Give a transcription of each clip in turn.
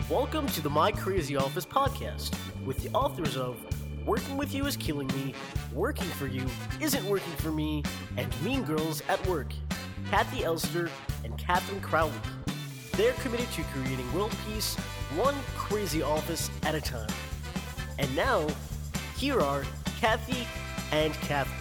Welcome to the My Crazy Office podcast with the authors of Working With You Is Killing Me, Working For You Isn't Working For Me, and Mean Girls at Work, Kathy Elster and Catherine Crowley. They're committed to creating world peace one crazy office at a time. And now, here are Kathy and Catherine.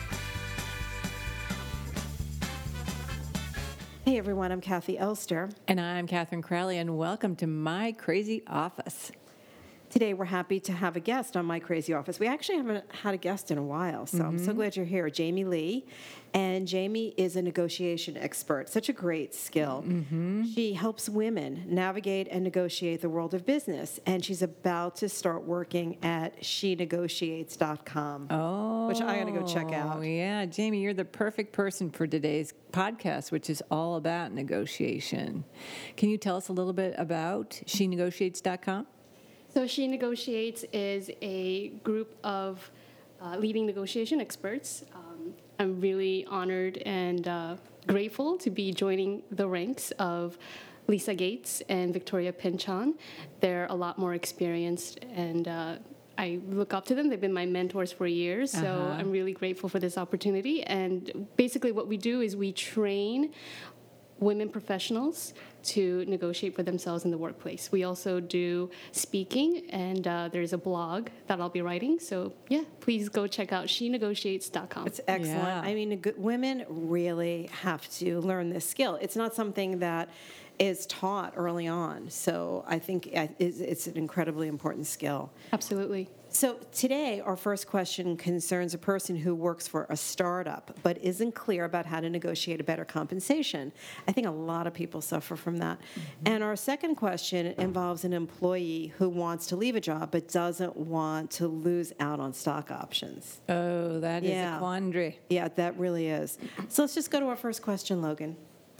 Hey everyone, I'm Kathy Elster. And I'm Catherine Crowley, and welcome to My Crazy Office. Today we're happy to have a guest on My Crazy Office. We actually haven't had a guest in a while, so I'm so glad you're here. Jamie Lee. And Jamie is a negotiation expert, such a great skill. She helps women navigate and negotiate the world of business, and she's about to start working at shenegotiates.com, which I got to go check out. Oh, yeah. Jamie, you're the perfect person for today's podcast, which is all about negotiation. Can you tell us a little bit about shenegotiates.com? So She Negotiates is a group of leading negotiation experts. I'm really honored and grateful to be joining the ranks of Lisa Gates and Victoria Pinchon. They're a lot more experienced, and I look up to them. They've been my mentors for years, so I'm really grateful for this opportunity. And basically what we do is we train women professionals to negotiate for themselves in the workplace. We also do speaking, and there's a blog that I'll be writing. So, yeah, please go check out shenegotiates.com. It's excellent. Yeah. I mean, women really have to learn this skill. It's not something that is taught early on. So I think it's an incredibly important skill. Absolutely. So today, our first question concerns a person who works for a startup but isn't clear about how to negotiate a better compensation. I think a lot of people suffer from that. And our second question involves an employee who wants to leave a job but doesn't want to lose out on stock options. Oh, that is a quandary. Yeah, that really is. So let's just go to our first question, Logan.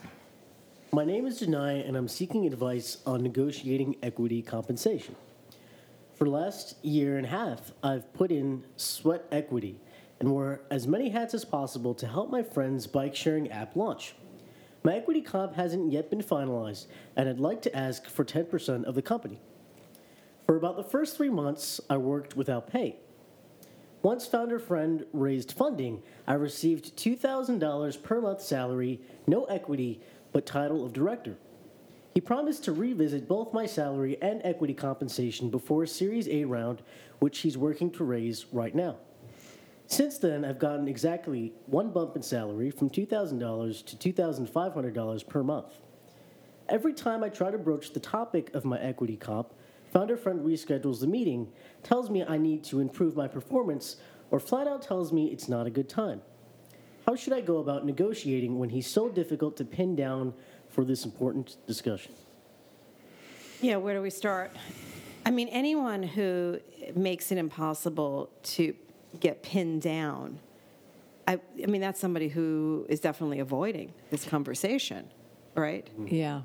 My name is Janai, and I'm seeking advice on negotiating equity compensation. For the last year and a half, I've put in sweat equity and wore as many hats as possible to help my friend's bike-sharing app launch. My equity comp hasn't yet been finalized, and I'd like to ask for 10% of the company. For about the first 3 months, I worked without pay. Once founder friend raised funding, I received $2,000 per month salary, no equity, but title of director. He promised to revisit both my salary and equity compensation before a Series A round, which he's working to raise right now. Since then, I've gotten exactly one bump in salary from $2,000 to $2,500 per month. Every time I try to broach the topic of my equity comp, founder friend reschedules the meeting, tells me I need to improve my performance, or flat out tells me it's not a good time. How should I go about negotiating when he's so difficult to pin down for this important discussion? Yeah, where do we start? I mean, anyone who makes it impossible to get pinned down, I mean, that's somebody who is definitely avoiding this conversation, right? Yeah.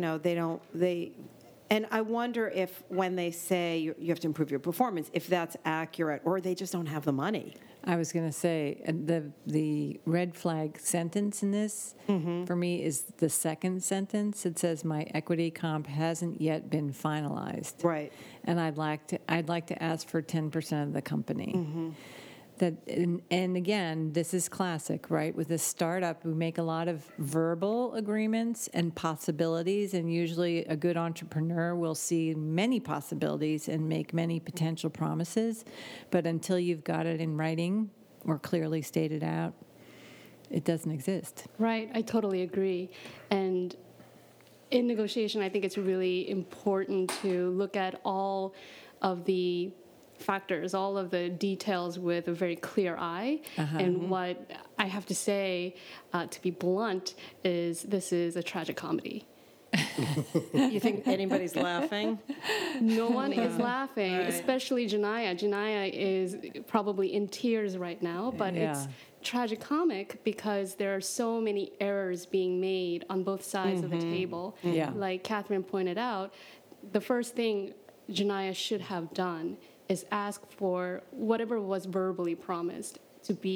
And I wonder if when they say you have to improve your performance, if that's accurate, or they just don't have the money. I was going to say, the red flag sentence in this, for me, is the second sentence. It says, my equity comp hasn't yet been finalized. Right. And I'd like to ask for 10% of the company. And again, this is classic, right? With a startup, we make a lot of verbal agreements and possibilities, and usually a good entrepreneur will see many possibilities and make many potential promises. But until you've got it in writing or clearly stated out, it doesn't exist. Right, I totally agree. And in negotiation, I think it's really important to look at all of the factors, all of the details with a very clear eye. And what I have to say, to be blunt, is this is a tragic comedy. You think anybody's laughing? No one is laughing, Right. especially Janaya. Janaya is probably in tears right now, but it's tragicomic because there are so many errors being made on both sides of the table. Yeah. Like Catherine pointed out, the first thing Janaya should have done is ask for whatever was verbally promised to be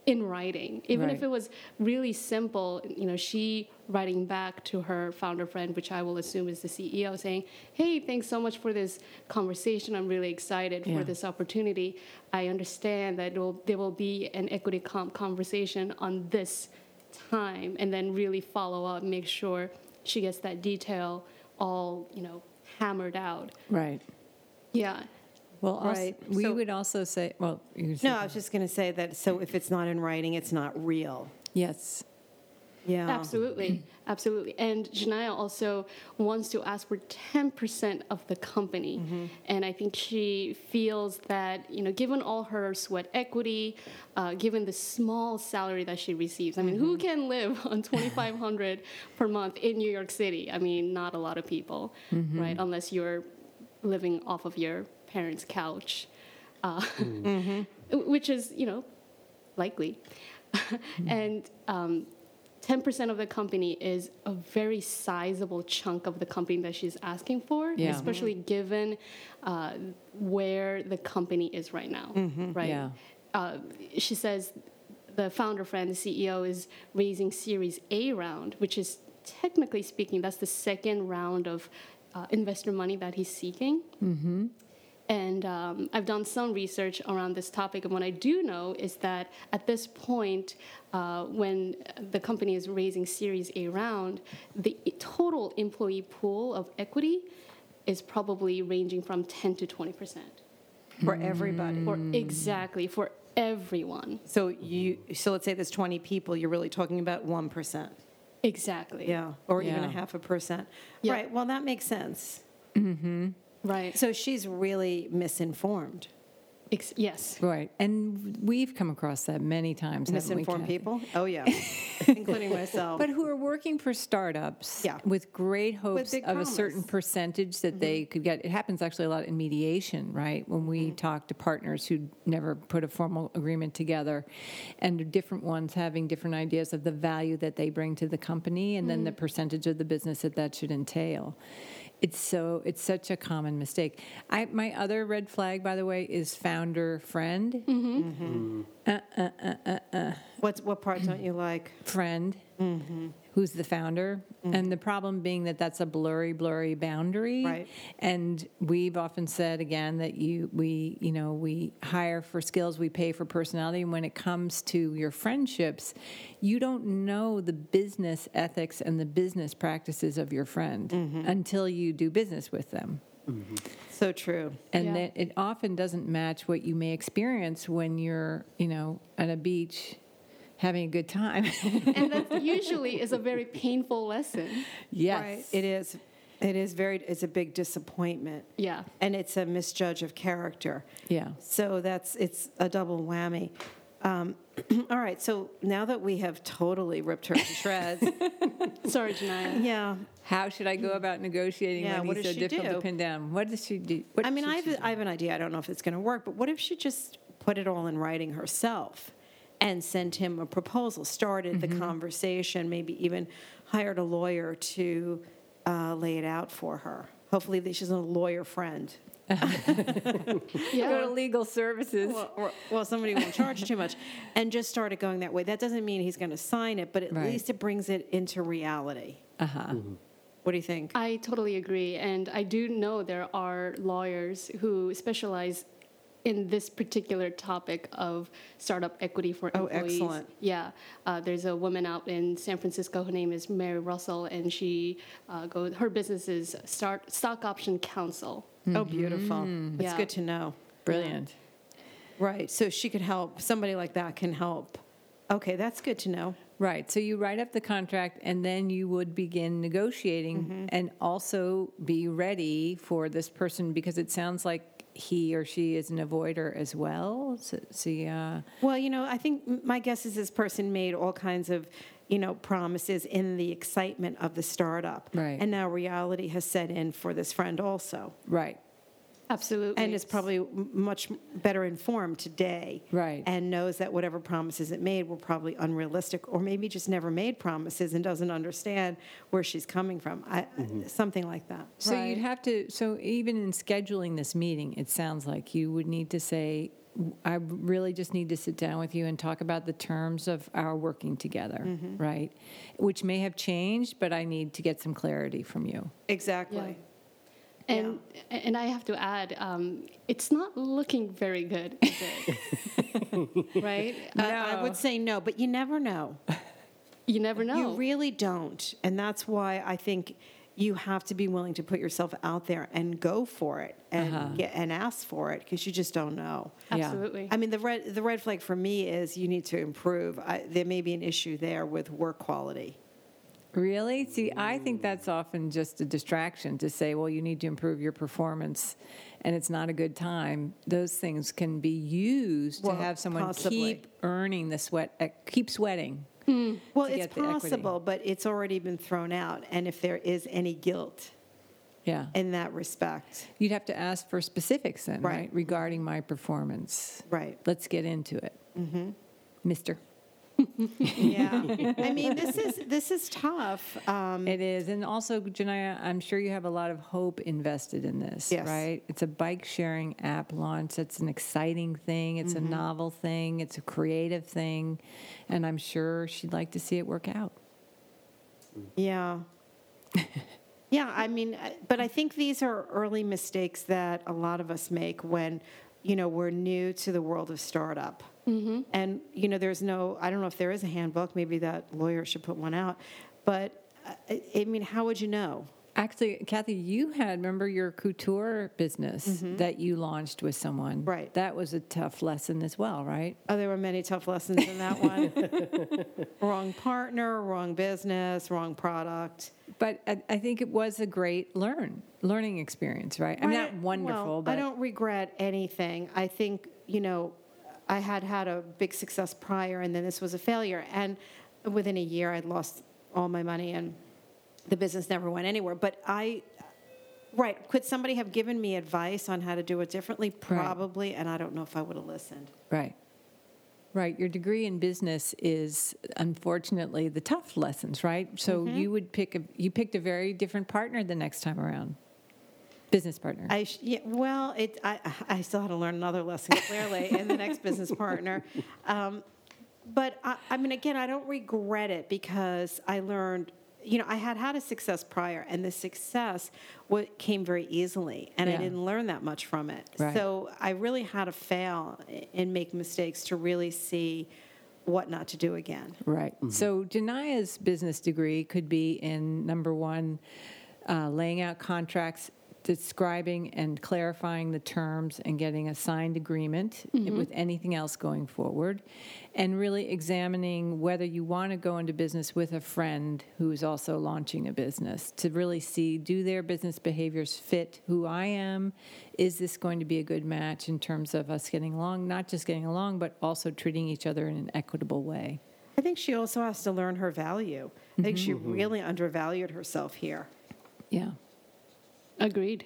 in writing, even if Right. it was really simple. She writing back to her founder friend, which I will assume is the CEO, saying, "Hey, thanks so much for this conversation. I'm really excited Yeah. for this opportunity. I understand that there will be an equity comp conversation on this time," and then really follow up, make sure she gets that detail all hammered out. Right. Yeah. Well, Right. we So- would also say, well, you No, I was just going to say that, so if it's not in writing, it's not real. yes. Yeah. Absolutely, absolutely. And Janaya also wants to ask for 10% of the company. And I think she feels that, given all her sweat equity, given the small salary that she receives, I mean, who can live on $2,500 per month in New York City? I mean, not a lot of people, right? Unless you're living off of your parents' couch, which is, likely. And 10% of the company is a very sizable chunk of the company that she's asking for, Yeah. especially given where the company is right now, right? Yeah. She says the founder friend, the CEO, is raising Series A round, which is technically speaking, that's the second round of investor money that he's seeking. And I've done some research around this topic, and what I do know is that at this point, when the company is raising Series A round, the total employee pool of equity is probably ranging from 10 to 20%. For everybody. For everyone. So let's say there's 20 people, you're really talking about 1%. Exactly. Yeah. Or even Yeah. 0.5%. Yeah. Right. Well, that makes sense. Right. So she's really misinformed. Yes. Right. And we've come across that many times. haven't we, Misinformed Kathy? people? Oh, yeah. Including myself. But who are working for startups Yeah. with great hopes big of a certain promise. percentage that they could get. It happens actually a lot in mediation, right? When we talk to partners who never put a formal agreement together and different ones having different ideas of the value that they bring to the company and then the percentage of the business that should entail. It's such a common mistake. My other red flag, by the way, is founder friend. What part don't you like? Friend, who's the founder, and the problem being that that's a blurry boundary. Right. And we've often said again that we hire for skills, we pay for personality, and when it comes to your friendships, you don't know the business ethics and the business practices of your friend until you do business with them. So true. And Yeah. that it often doesn't match what you may experience when you're, at a beach having a good time. And that usually is a very painful lesson. Yes. Right. It is. It's a big disappointment. Yeah. And it's a misjudge of character. Yeah. So it's a double whammy. All right. So now that we have totally ripped her to shreds, Sorry, Janaya. yeah. How should I go about negotiating Yeah, when what he's does so she difficult do? to pin down? What does she do? I mean, I have an idea. I don't know if it's going to work, but what if she just put it all in writing herself and sent him a proposal, started the conversation, maybe even hired a lawyer to lay it out for her? Hopefully, she's a lawyer friend. Go to legal services. Well, somebody won't charge too much, and just started going that way. That doesn't mean he's going to sign it, but at Right. least it brings it into reality. Uh-huh. What do you think? I totally agree. And I do know there are lawyers who specialize in this particular topic of startup equity for Oh, employees. excellent. Yeah. There's a woman out in San Francisco. Her name is Mary Russell, and her business is Stock Option Counsel. Oh, beautiful. It's Yeah. good to know. Brilliant. Right. So she could help. Somebody like that can help. Okay, that's good to know. Right. So you write up the contract and then you would begin negotiating and also be ready for this person because it sounds like he or she is an avoider as well. Well, I think my guess is this person made all kinds of, promises in the excitement of the startup. Right. And now reality has set in for this friend also. Right. Absolutely. And is probably much better informed today. Right. And knows that whatever promises it made were probably unrealistic, or maybe just never made promises and doesn't understand where she's coming from. Something like that. So you'd have to, so even in scheduling this meeting, it sounds like you would need to say, I really just need to sit down with you and talk about the terms of our working together, right? Which may have changed, but I need to get some clarity from you. Exactly. And I have to add, it's not looking very good, is it? Right? I would say no, but you never know. You never know. You really don't. And that's why I think you have to be willing to put yourself out there and go for it and and ask for it, because you just don't know. Absolutely. I mean, the red flag for me is you need to improve. There may be an issue there with work quality. Really? See, I think that's often just a distraction to say, well, you need to improve your performance and it's not a good time. Those things can be used to have someone keep earning the sweat, keep sweating. Well, it's possible, but it's already been thrown out. And if there is any guilt in that respect. You'd have to ask for specifics then, right? Regarding my performance. Right. Let's get into it. Mister. Yeah. I mean, this is tough. It is. And also, Janaya, I'm sure you have a lot of hope invested in this, right? It's a bike sharing app launch. It's an exciting thing. It's a novel thing. It's a creative thing. And I'm sure she'd like to see it work out. Yeah. Yeah, I mean, but I think these are early mistakes that a lot of us make when, we're new to the world of startup. And, there's I don't know if there is a handbook, maybe that lawyer should put one out, but I mean, how would you know? Actually, Kathy, remember your couture business that you launched with someone. Right. That was a tough lesson as well, right? Oh, there were many tough lessons in that one. Wrong partner, wrong business, wrong product. But I think it was a great learning experience, right? I mean, not wonderful, but I don't regret anything. I think, I had a big success prior, and then this was a failure. And within a year, I'd lost all my money, and the business never went anywhere. But could somebody have given me advice on how to do it differently? Probably, and I don't know if I would have listened. Right. Your degree in business is, unfortunately, the tough lessons, right? So you picked a very different partner the next time around. Business partner. I still had to learn another lesson clearly in the next business partner. But I mean, again, I don't regret it because I learned, I had a success prior, and the success came very easily, and I didn't learn that much from it. Right. So I really had to fail and make mistakes to really see what not to do again. Right. So Janaya's business degree could be in, number one, laying out contracts, describing and clarifying the terms and getting a signed agreement with anything else going forward, and really examining whether you want to go into business with a friend who is also launching a business to really see, do their business behaviors fit who I am? Is this going to be a good match in terms of us getting along, not just getting along, but also treating each other in an equitable way? I think she also has to learn her value. I think she really undervalued herself here. Yeah. Agreed.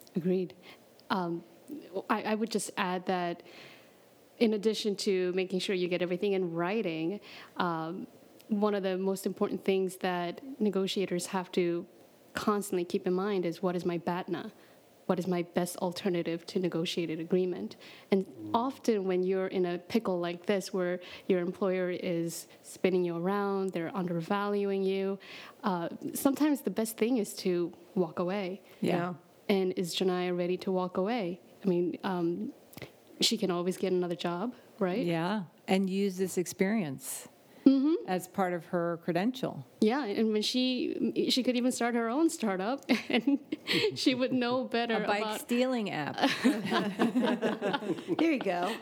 I would just add that in addition to making sure you get everything in writing, one of the most important things that negotiators have to constantly keep in mind is, what is my BATNA? What is my best alternative to negotiated agreement? And often when you're in a pickle like this, where your employer is spinning you around, they're undervaluing you, sometimes the best thing is to walk away. Yeah. And is Janaya ready to walk away? I mean, she can always get another job, right? Yeah, and use this experience as part of her credential. Yeah, and when she could even start her own startup, and she would know better a bike about stealing app. There you go.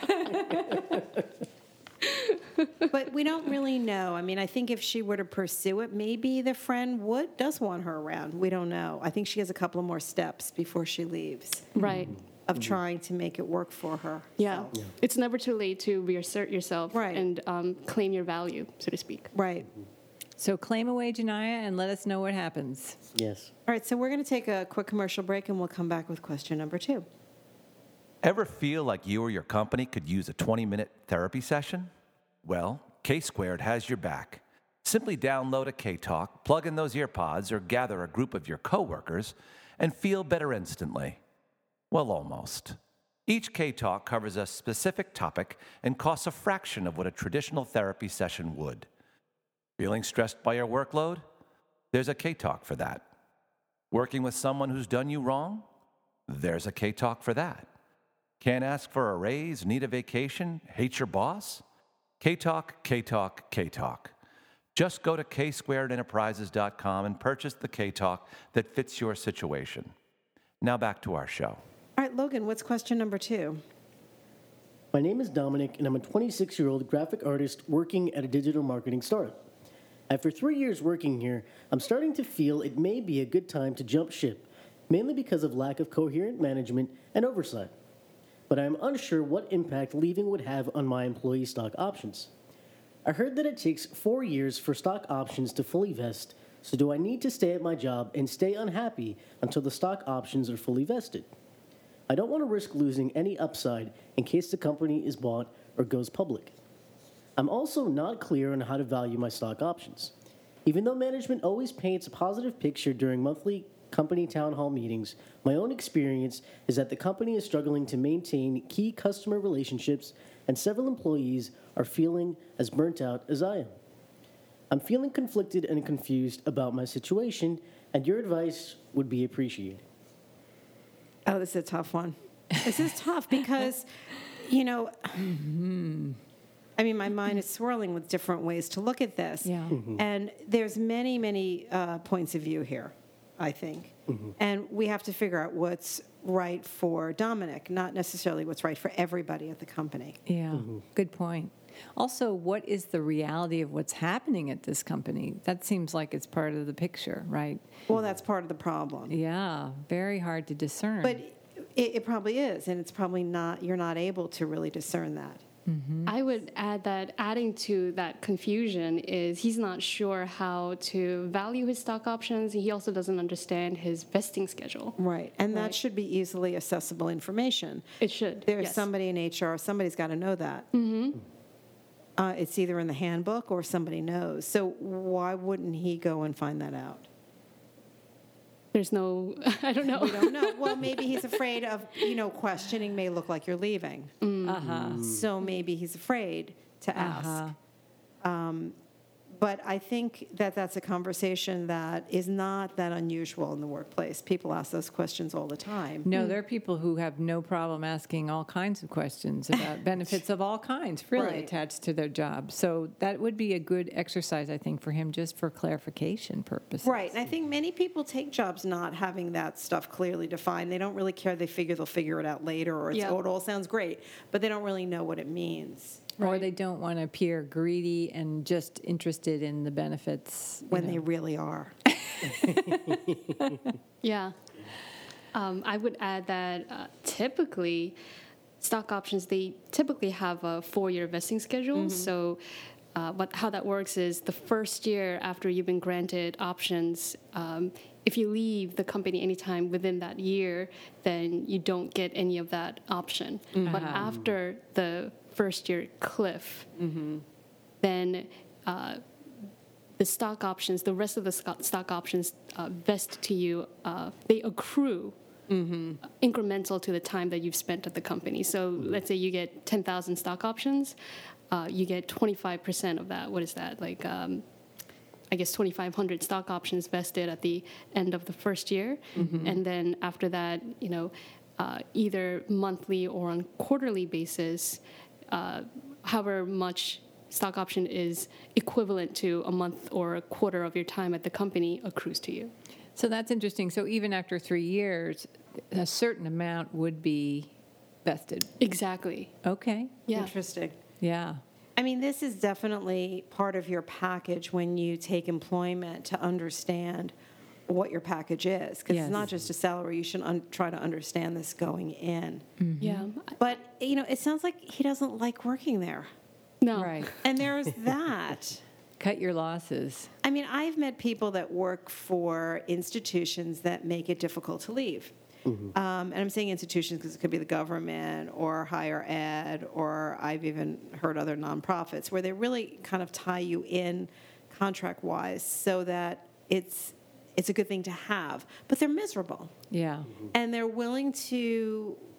But we don't really know. I mean, I think if she were to pursue it, maybe the friend does want her around. We don't know. I think she has a couple of more steps before she leaves. Right. Of trying to make it work for her. Yeah. It's never too late to reassert yourself and claim your value, so to speak. Right. So claim away, Janaya, and let us know what happens. Yes. All right, so we're going to take a quick commercial break, and we'll come back with question number 2. Ever feel like you or your company could use a 20-minute therapy session? Well, K-Squared has your back. Simply download a K-Talk, plug in those ear pods, or gather a group of your coworkers, and feel better instantly. Well, almost. Each K-Talk covers a specific topic and costs a fraction of what a traditional therapy session would. Feeling stressed by your workload? There's a K-Talk for that. Working with someone who's done you wrong? There's a K-Talk for that. Can't ask for a raise, need a vacation, hate your boss? K-Talk, K-Talk, K-Talk. Just go to ksquaredenterprises.com and purchase the K-Talk that fits your situation. Now back to our show. All right, Logan, what's question number 2? My name is Dominic, and I'm a 26-year-old graphic artist working at a digital marketing startup. After 3 years working here, I'm starting to feel it may be a good time to jump ship, mainly because of lack of coherent management and oversight. But I am unsure what impact leaving would have on my employee stock options. I heard that it takes 4 years for stock options to fully vest, so do I need to stay at my job and stay unhappy until the stock options are fully vested? I don't want to risk losing any upside in case the company is bought or goes public. I'm also not clear on how to value my stock options. Even though management always paints a positive picture during monthly company town hall meetings, my own experience is that the company is struggling to maintain key customer relationships, and several employees are feeling as burnt out as I am. I'm feeling conflicted and confused about my situation, and your advice would be appreciated. Oh, this is a tough one. This is tough because, you know, I mean, my mind is swirling with different ways to look at this. Yeah. And there's many points of view here, I think. And we have to figure out what's right for Dominic, not necessarily what's right for everybody at the company. Yeah, good point. Also, what is the reality of what's happening at this company? That seems like it's part of the picture, right? Well, that's part of the problem. Yeah, very hard to discern. But it probably is, and it's probably not, you're not able to really discern that. I would add that adding to that confusion is he's not sure how to value his stock options. He also doesn't understand his vesting schedule. Right, and that Right. should be easily accessible information. It should. There's yes. somebody in HR, somebody's got to know that. It's either in the handbook or somebody knows. So why wouldn't he go and find that out? There's no, I don't know. We don't know. Well, maybe he's afraid of, questioning may look like you're leaving. So maybe he's afraid to ask. But I think that that's a conversation that is not that unusual in the workplace. People ask those questions all the time. no, there are people who have no problem asking all kinds of questions about benefits of all kinds, really, Right. attached to their job. So that would be a good exercise, I think, for him just for clarification purposes. Right, and I think many people take jobs not having that stuff clearly defined. They don't really care. They figure they'll figure it out later, or Yeah. it all sounds great, but they don't really know what it means Or they don't want to appear greedy and just interested in the benefits. when they really are. Yeah. I would add that typically stock options, they typically have a 4-year vesting schedule. So how that works is the first year after you've been granted options, if you leave the company anytime within that year, then you don't get any of that option. But after the first year cliff, then the stock options, the rest of the stock options vest to you, they accrue incremental to the time that you've spent at the company. So let's say you get 10,000 stock options, you get 25% of that. What is that? Like, I guess 2,500 stock options vested at the end of the first year. And then after that, either monthly or on quarterly basis, however much stock option is equivalent to a month or a quarter of your time at the company accrues to you. So that's interesting. So even after 3 years, a certain amount would be vested. Exactly. Okay. Yeah. Interesting. Yeah. I mean, this is definitely part of your package when you take employment to understand what your package is. Because Yes. it's not just a salary. You should try to understand this going in. Yeah. But, it sounds like he doesn't like working there. No. Right. And there's that. Cut your losses. I mean, I've met people that work for institutions that make it difficult to leave. And I'm saying institutions because it could be the government or higher ed, or I've even heard other nonprofits where they really kind of tie you in contract-wise so that it's a good thing to have. But they're miserable. Yeah. And they're willing to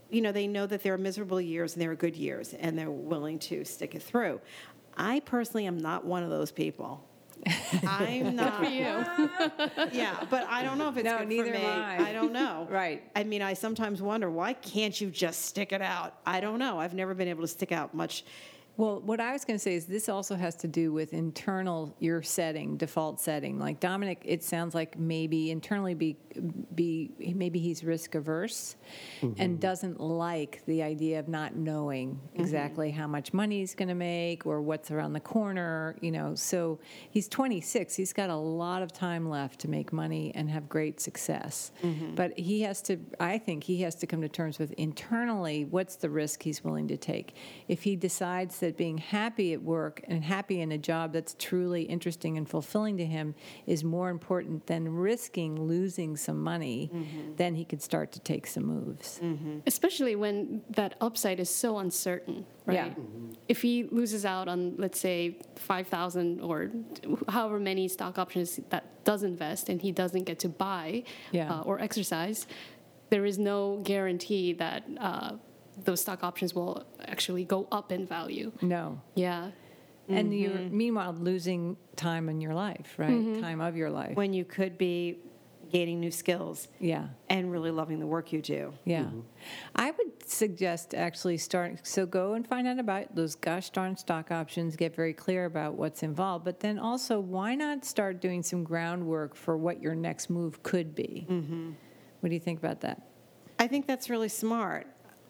they know that there are miserable years and there are good years, and they're willing to stick it through. I personally am not one of those people. I'm not. For you. Yeah, but I don't know if it's No, good neither for me. am I. I don't know. Right. I mean, I sometimes wonder, why can't you just stick it out? I don't know. I've never been able to stick out much. Well, what I was going to say is this also has to do with internal, your setting, default setting. Like Dominic, it sounds like maybe internally maybe he's risk averse and doesn't like the idea of not knowing exactly how much money he's going to make or what's around the corner, So he's 26. He's got a lot of time left to make money and have great success. But I think he has to come to terms with internally what's the risk he's willing to take. If he decides that being happy at work and happy in a job that's truly interesting and fulfilling to him is more important than risking losing some money, then he could start to take some moves. Especially when that upside is so uncertain, right? Yeah. If he loses out on, let's say, 5,000 or however many stock options that doesn't vest and he doesn't get to buy or exercise, there is no guarantee that those stock options will actually go up in value. No. Yeah. And you're, meanwhile, losing time in your life, right? Time of your life. When you could be gaining new skills Yeah. and really loving the work you do. Yeah. I would suggest actually go and find out about those gosh darn stock options, get very clear about what's involved, but then also why not start doing some groundwork for what your next move could be? What do you think about that? I think that's really smart.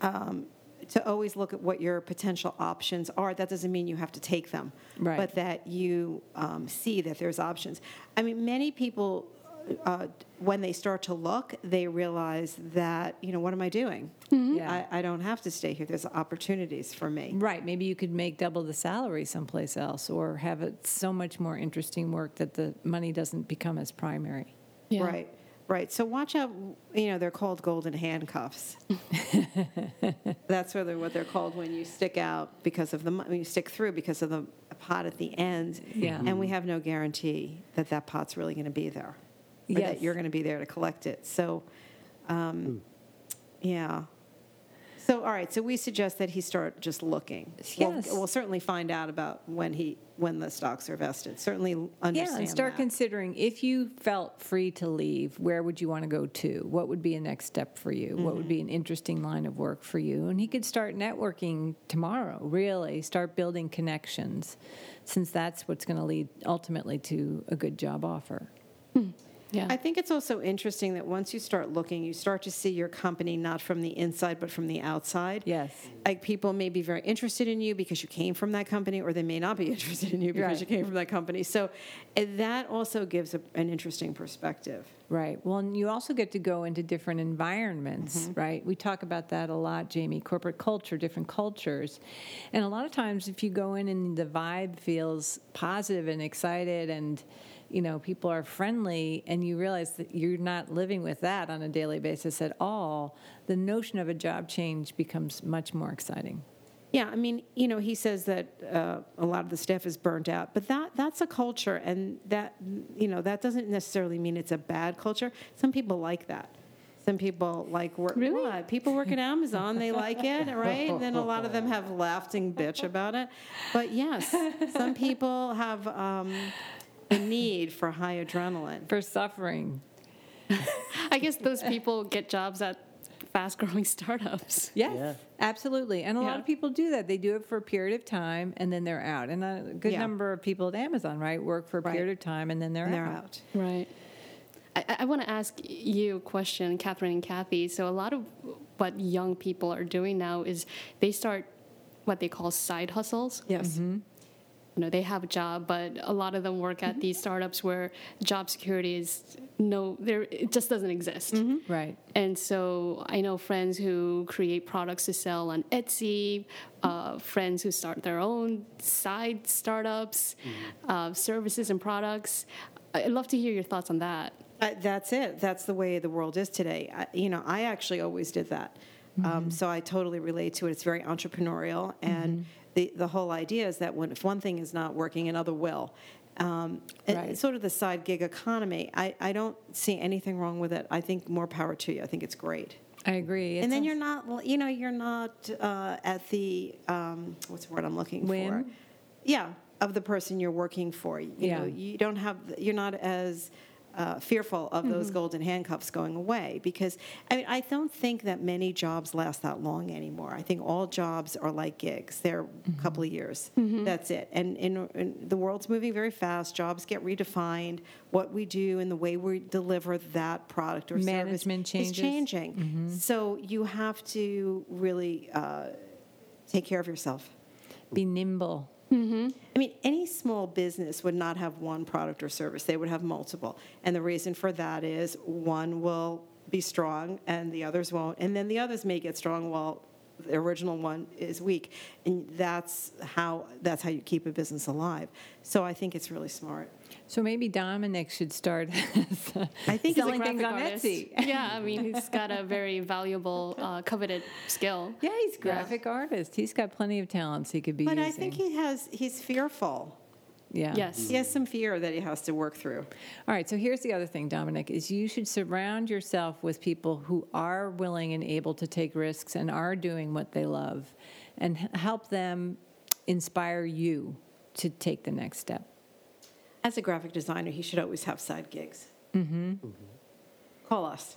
To always look at what your potential options are. That doesn't mean you have to take them, Right. but that you see that there's options. I mean, many people, when they start to look, they realize that, what am I doing? Yeah. I don't have to stay here. There's opportunities for me. Right. Maybe you could make double the salary someplace else or have it so much more interesting work that the money doesn't become as primary. Yeah. Right. So watch out. They're called golden handcuffs. That's what they're called when you stick out when you stick through because of the pot at the end. Yeah. And we have no guarantee that pot's really going to be there, or Yes. that you're going to be there to collect it. So, yeah. So, all right. So we suggest that he start just looking. Yes. We'll certainly find out about when the stocks are vested. Certainly understand Yeah, and start that. considering if you felt free to leave, where would you want to go to? What would be a next step for you? What would be an interesting line of work for you? And he could start networking tomorrow, really, start building connections, since that's what's going to lead ultimately to a good job offer. Yeah. I think it's also interesting that once you start looking, you start to see your company not from the inside, but from the outside. Yes. Like people may be very interested in you because you came from that company, or they may not be interested in you because Right. you came from that company. So that also gives an interesting perspective. Right. Well, and you also get to go into different environments, right? We talk about that a lot, Jamie, corporate culture, different cultures. And a lot of times if you go in and the vibe feels positive and excited and people are friendly, and you realize that you're not living with that on a daily basis at all, the notion of a job change becomes much more exciting. Yeah, I mean, he says that a lot of the staff is burnt out, but that's a culture, and that doesn't necessarily mean it's a bad culture. Some people like that. Some people like work. Really? What? People work at Amazon, they like it, right? And then a lot of them have laughed and bitch about it. But yes, some people have a need for high adrenaline. For suffering. I guess those people get jobs at fast-growing startups. Yes, Yeah. absolutely. And a lot Yeah. of people do that. They do it for a period of time, and then they're out. And a good Yeah. number of people at Amazon, right, work for a Right. period of time, and then they're And they're out. out. Right. I want to ask you a question, Catherine and Kathy. So a lot of what young people are doing now is they start what they call side hustles. Yes. They have a job, but a lot of them work at these startups where job security it just doesn't exist. Right. And so I know friends who create products to sell on Etsy, friends who start their own side startups, services and products. I'd love to hear your thoughts on that. That's it. That's the way the world is today. I actually always did that. So I totally relate to it. It's very entrepreneurial. And the whole idea is that if one thing is not working, another will. Right. It's sort of the side gig economy. I don't see anything wrong with it. I think more power to you. I think it's great. I agree. And then you're not at the, what's the word I'm looking for? Whim? Yeah, of the person you're working for. You know, you're not as fearful of those golden handcuffs going away, because I don't think that many jobs last that long anymore. I think all jobs are like gigs. They're a couple of years. That's it. And the world's moving very fast. Jobs get redefined. What we do and the way we deliver that product or Management service is changing. So you have to really take care of yourself. Be nimble. I mean, any small business would not have one product or service. They would have multiple. And the reason for that is one will be strong and the others won't. And then the others may get strong while the original one is weak. And that's how you keep a business alive. So I think it's really smart. So maybe Dominic should start I think selling He's a things on graphic artist. Etsy. Yeah, I mean, he's got a very valuable, coveted skill. Yeah, he's a graphic artist. He's got plenty of talents he could be But using. I think he's fearful. Yeah. Yes. He has some fear that he has to work through. All right, so here's the other thing, Dominic, is you should surround yourself with people who are willing and able to take risks and are doing what they love, and help them inspire you to take the next step. As a graphic designer, he should always have side gigs. Call us.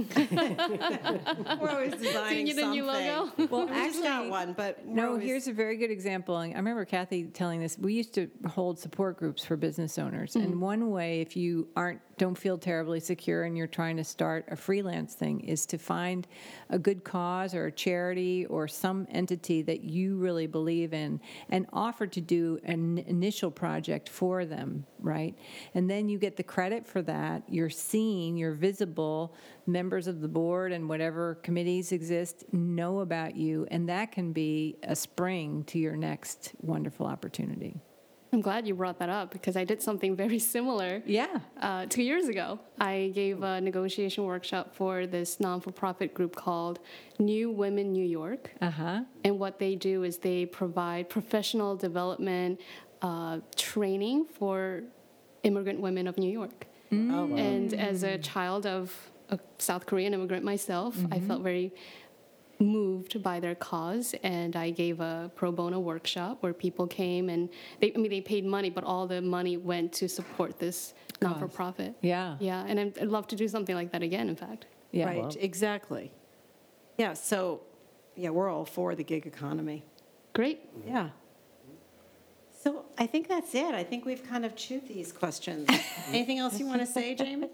We're always designing Seeing the new logo? Well, We just got one, but No, here's a very good example. I remember Kathy telling this. We used to hold support groups for business owners. And one way, if you don't feel terribly secure and you're trying to start a freelance thing, is to find a good cause or a charity or some entity that you really believe in and offer to do an initial project for them, right? And then you get the credit for that. You're seen, you're visible. Members of the board and whatever committees exist know about you, and that can be a spring to your next wonderful opportunity. I'm glad you brought that up, because I did something very similar. Yeah. 2 years ago, I gave a negotiation workshop for this non-for-profit group called New Women New York. Uh-huh. And what they do is they provide professional development training for immigrant women of New York. Oh, wow. And as a child of a South Korean immigrant myself, I felt very moved by their cause, and I gave a pro bono workshop where people came and they paid money, but all the money went to support this non-for-profit. Yeah. Yeah, and I'd love to do something like that again, in fact. Yeah. Right, exactly. Yeah, so, we're all for the gig economy. Great. Yeah. So I think that's it. I think we've kind of chewed these questions. Anything else you want to say, Jamie?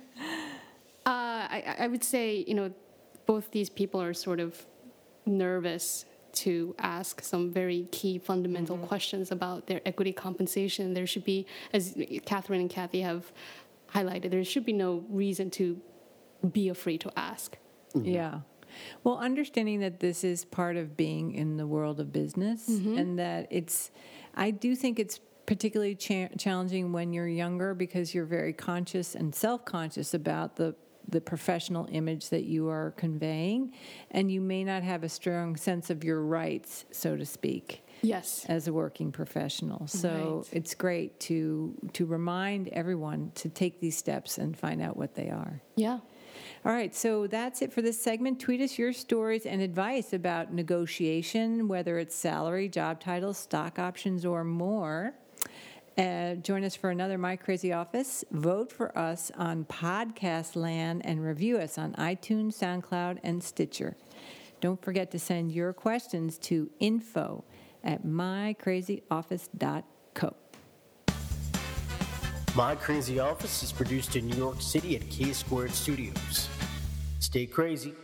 I would say, both these people are sort of nervous to ask some very key fundamental questions about their equity compensation. There should be, as Catherine and Kathy have highlighted, there should be no reason to be afraid to ask. Yeah. Well, understanding that this is part of being in the world of business, and that I do think it's particularly challenging when you're younger, because you're very conscious and self-conscious about the professional image that you are conveying, and you may not have a strong sense of your rights, so to speak. Yes. As a working professional. So Right. it's great to remind everyone to take these steps and find out what they are. Yeah. All right, so that's it for this segment. Tweet us your stories and advice about negotiation, whether it's salary, job titles, stock options, or more. Join us for another My Crazy Office. Vote for us on Podcast Land and review us on iTunes, SoundCloud, and Stitcher. Don't forget to send your questions to info@mycrazyoffice.co. My Crazy Office is produced in New York City at K Squared Studios. Stay crazy.